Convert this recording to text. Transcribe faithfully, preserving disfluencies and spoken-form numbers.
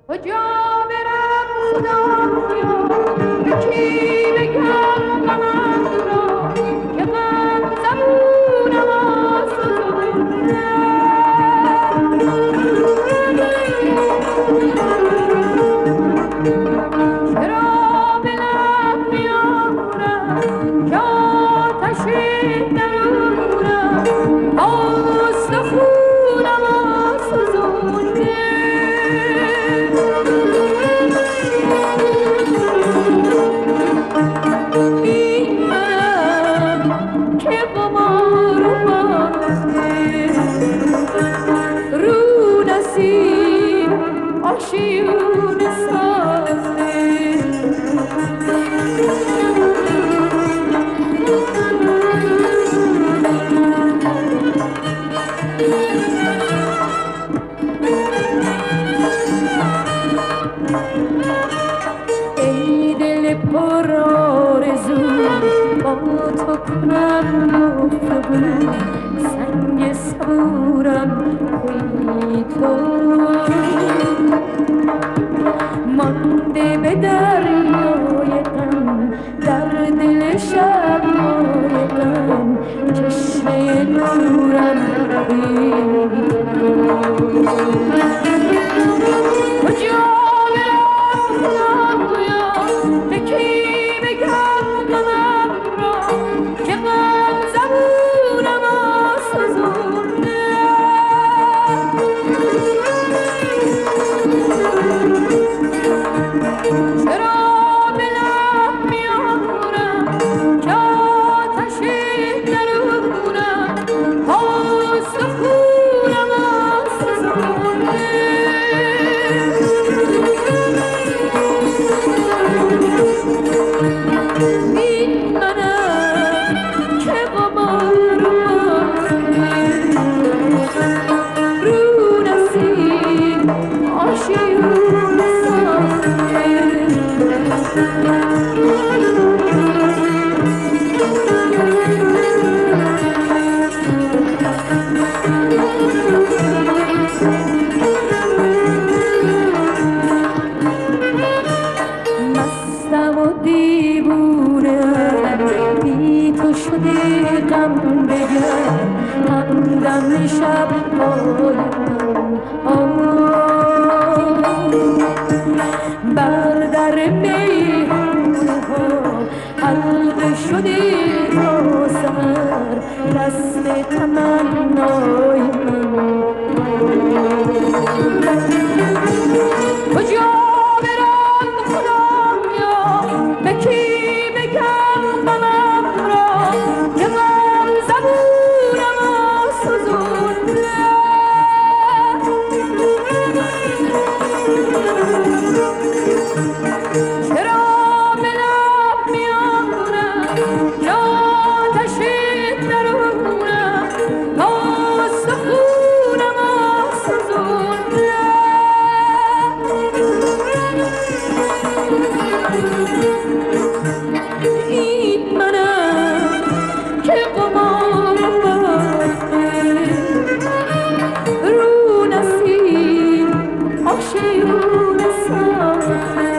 کجا برم خدایا، به کی بگم غمم را که من زبونم آسوده. چرا به لب میارم که آتش درونم استخونم آسوزونده. میدانم که غبار اومده رو نسیم آشیونه سازه. ای دل پر آرزو با تو کنم گفتگو، سنگ صبورم تویی تو. مانده به دریای غم در دل شب‌های غم، چشمه نورم تویی تو. کجا برم خدایا، به کی بگم غمم را که غم زبونم آسوزونده. چرا به لب میارم که آتش درونم استخونم آسوزونده. میدانم که غبار اومده رو نسیم آشیونه سازه. مستم و دیوونه بی تو شده غم بگم، همدم شب‌های غم. بر در میخونه ها حلقه شده تا سحر، دست تمنای من. کجا برم خدایا، به کی بگم غمم را که غم زبونم آسوزونده. چرا به لب میارم که آتش درونم استخونم آسوزونده. این منم که قمار باخته رو نسیم آشیونه ساخته.